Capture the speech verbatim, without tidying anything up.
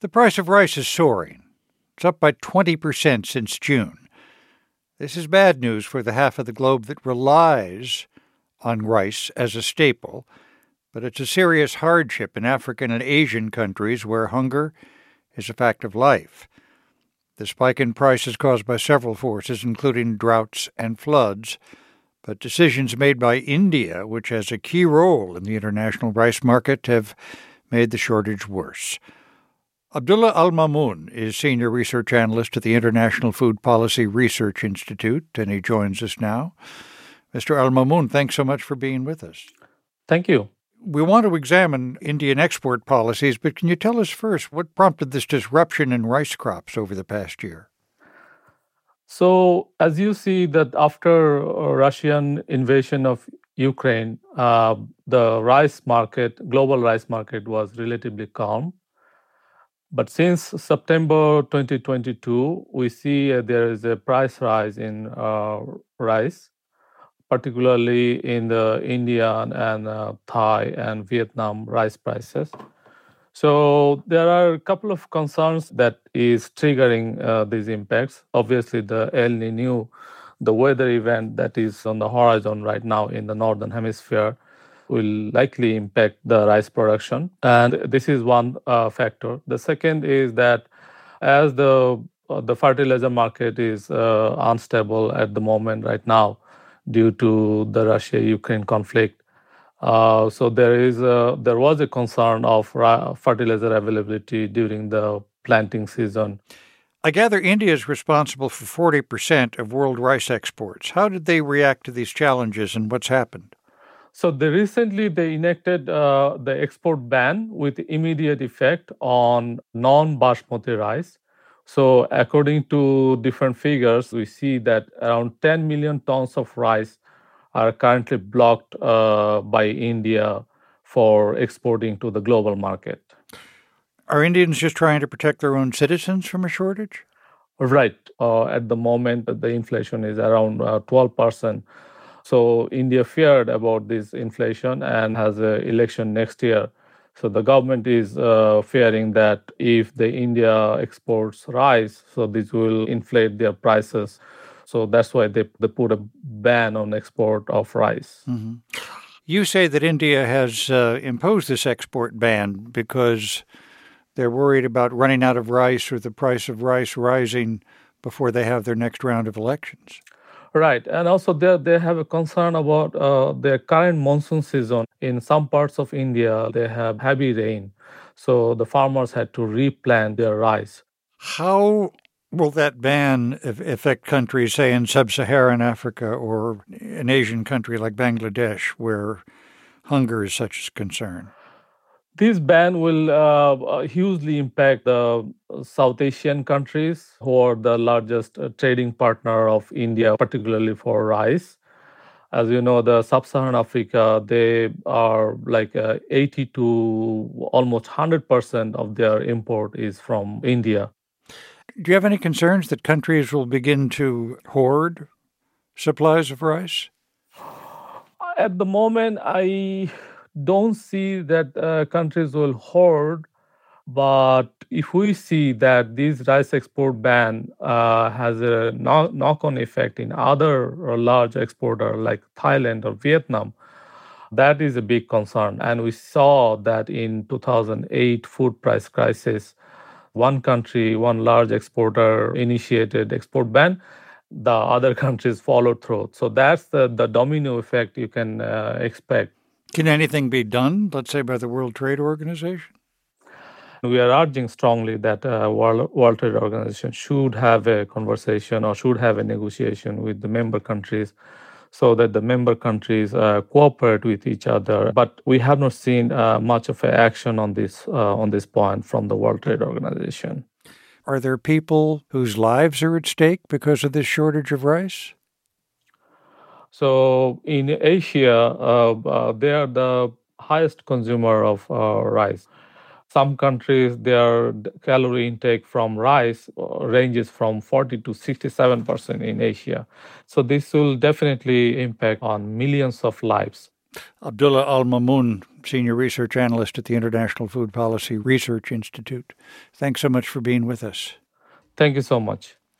The price of rice is soaring. It's up by twenty percent since June. This is bad news for the half of the globe that relies on rice as a staple, but it's a serious hardship in African and Asian countries where hunger is a fact of life. The spike in price is caused by several forces, including droughts and floods, but decisions made by India, which has a key role in the international rice market, have made the shortage worse. Abdullah Al-Mamoun is Senior Research Analyst at the International Food Policy Research Institute, and he joins us now. Mister Al-Mamoun, thanks so much for being with us. Thank you. We want to examine Indian export policies, but can you tell us first what prompted this disruption in rice crops over the past year? So, as you see that after Russian invasion of Ukraine, uh, the rice market, global rice market was relatively calm. But since September twenty twenty-two, we see uh, there is a price rise in uh, rice, particularly in the Indian and uh, Thai and Vietnam rice prices. So there are a couple of concerns that is triggering uh, these impacts. Obviously, the El Niño, the weather event that is on the horizon right now in the Northern Hemisphere, will likely impact the rice production. And this is one uh, factor. The second is that as the uh, the fertilizer market is uh, unstable at the moment right now due to the Russia-Ukraine conflict, uh, so there is a, there was a concern of ra- fertilizer availability during the planting season. I gather India is responsible for forty percent of world rice exports. How did they react to these challenges and what's happened? So they recently they enacted uh, the export ban with immediate effect on non-basmati rice. So according to different figures, we see that around ten million tons of rice are currently blocked uh, by India for exporting to the global market. Are Indians just trying to protect their own citizens from a shortage? Right. Uh, at the moment, the inflation is around uh, twelve percent. So India feared about this inflation and has an election next year. So the government is uh, fearing that if the India exports rise, so this will inflate their prices. So that's why they, they put a ban on export of rice. Mm-hmm. You say that India has uh, imposed this export ban because they're worried about running out of rice or the price of rice rising before they have their next round of elections. Right. And also they, they have a concern about uh, their current monsoon season. In some parts of India, they have heavy rain. So the farmers had to replant their rice. How will that ban affect countries, say, in sub-Saharan Africa or an Asian country like Bangladesh, where hunger is such a concern? This ban will uh, hugely impact the South Asian countries, who are the largest uh, trading partner of India, particularly for rice. As you know, the Sub-Saharan Africa, they are like uh, eighty to almost one hundred percent of their import is from India. Do you have any concerns that countries will begin to hoard supplies of rice? At the moment, I don't see that uh, countries will hoard, but if we see that this rice export ban uh, has a no- knock-on effect in other large exporters like Thailand or Vietnam, that is a big concern. And we saw that in two thousand eight food price crisis, one country, one large exporter initiated export ban. The other countries followed through. So that's the, the domino effect you can uh, expect. Can anything be done, let's say, by the World Trade Organization? We are urging strongly that uh, World, World Trade Organization should have a conversation or should have a negotiation with the member countries so that the member countries uh, cooperate with each other. But we have not seen uh, much of an action on this uh, on this point from the World Trade Organization. Are there people whose lives are at stake because of this shortage of rice? So in Asia, uh, uh, they are the highest consumer of uh, rice. Some countries, their calorie intake from rice ranges from forty to sixty-seven percent in Asia. So this will definitely impact on millions of lives. Abdullah Al-Mamoun, Senior Research Analyst at the International Food Policy Research Institute. Thanks so much for being with us. Thank you so much.